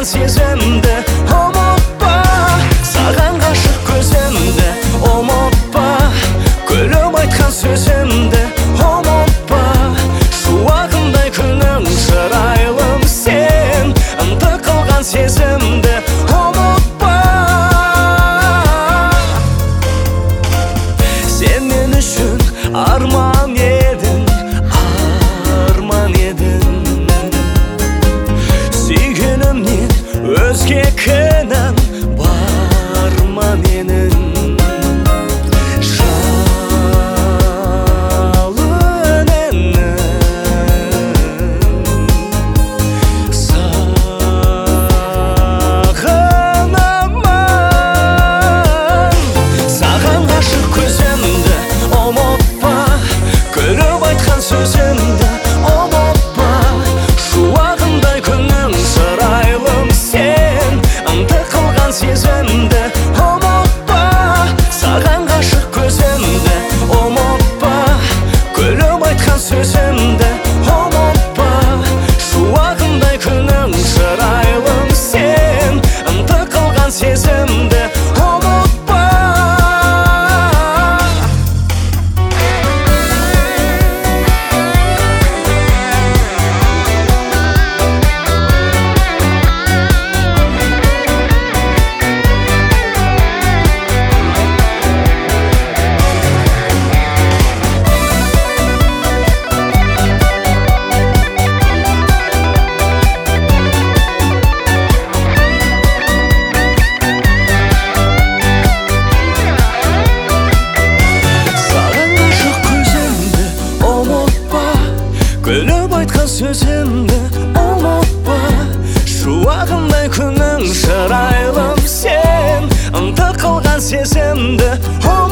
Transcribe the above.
сезімді ұмытпа, саған ғашық көзімді ұмытпа, күліп айтқан сөзімді ұмытпа, шуағындай күнің шырайлым сен, ынтық қылған сезімді ұмытпа. Сен мен үшін арман едің, арман едің, сүйгенімнен өзге кінәм бар ма менің? Сөзімді ұмытпа, шуағындай күнің шырайлым сен, ынтық қылған сезімді ұмытпа, саған ғашық көзімді ұмытпа, күліп айтқан сөзімді ұмытпа, шуағындай күнің шырайлым сен, ынтық қылған сезімді ұмытпа. Күліп айтқан сөзімді ұмытпа, шуағындай күнің шырайлым сен, ынтық қылған сезімді